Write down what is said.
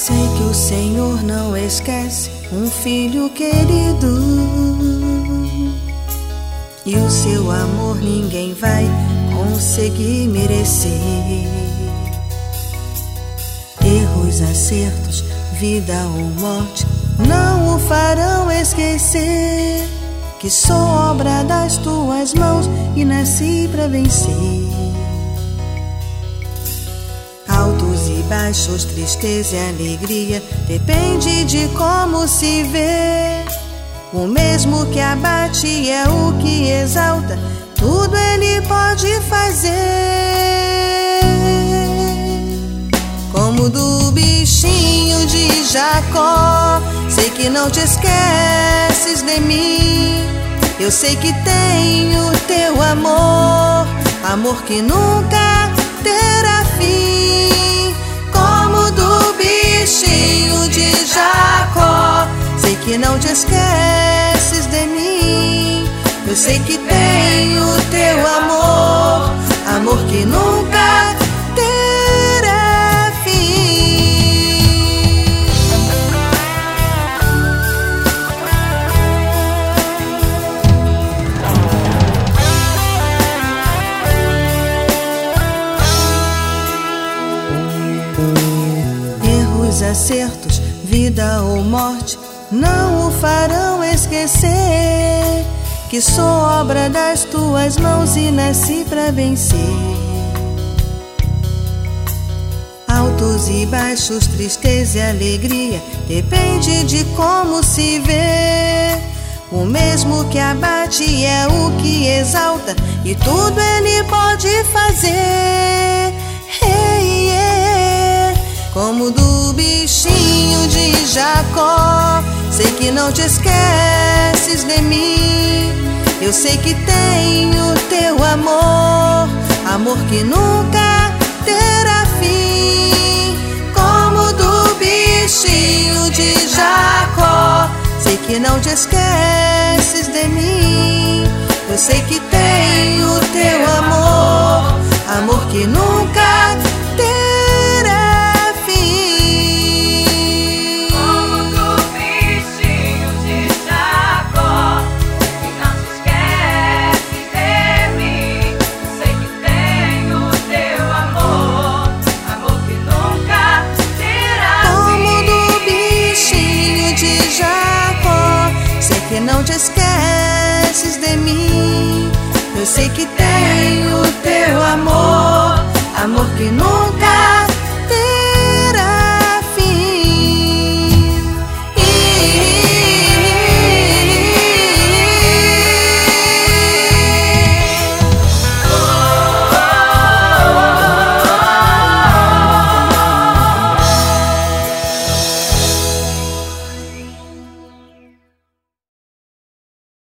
Sei que o Senhor não esquece um filho querido, e o seu amor ninguém vai conseguir merecer. Erros, acertos, vida ou morte não o farão esquecer que sou obra das tuas mãos e nasci pra vencer. Altos e baixos, tristeza e alegria, depende de como se vê. O mesmo que abate é o que exalta, tudo Ele pode fazer. Como do bichinho de Jacó, sei que não te esqueces de mim. Eu sei que tenho teu amor, amor que nunca terá fim. Como do bichinho de Jacó, sei que não te esqueces de mim. Eu sei que tenho teu amor, amor que nunca terá fim. Erros, acertos, vida ou morte não o farão esquecer que sou obra das tuas mãos e nasci pra vencer. Altos e baixos, tristeza e alegria, depende de como se vê. O mesmo que abate é o que exalta, e tudo Ele pode fazer. Hey, yeah. Como do bichinho de Jacó, sei que não te esqueces de mim. Eu sei que tenho teu amor, amor que nunca terá fim. Como do bichinho de Jacó, sei que não te esqueces de mim. Eu sei que tenho teu amor, amor que nunca terá fim. Como do bichinho de Jacó, sei que não te esqueces de mim. Sei que tenho teu amor, amor que nunca terá Como fim. do bichinho de Jacó, sei que não te esqueces de mim. Eu sei que tenho teu amor, amor que nunca